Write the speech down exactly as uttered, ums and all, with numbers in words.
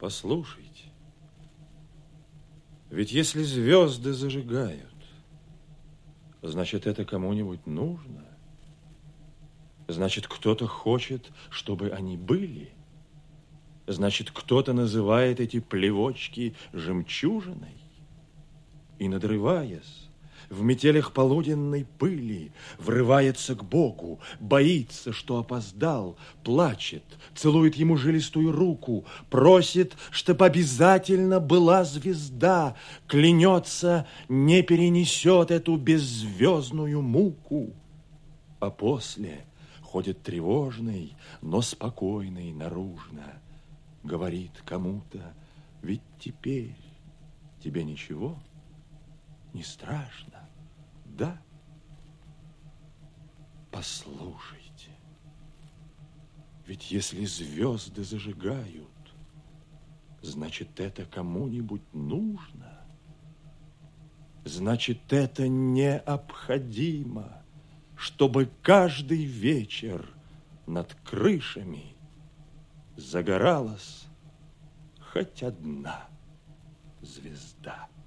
Послушайте, ведь если звезды зажигают, значит, это кому-нибудь нужно. Значит, кто-то хочет, чтобы они были. Значит, кто-то называет эти плевочки жемчужиной. И, надрываясь в метелях полуденной пыли, врывается к Богу, боится, что опоздал, плачет, целует ему жилистую руку, просит, чтоб обязательно была звезда, клянется, не перенесет эту беззвездную муку. А после ходит тревожный, но спокойный наружно, говорит кому-то: ведь теперь тебе ничего не страшно, да? Послушайте, ведь если звезды зажигают, значит, это кому-нибудь нужно. Значит, это необходимо, чтобы каждый вечер над крышами загоралась хоть одна звезда.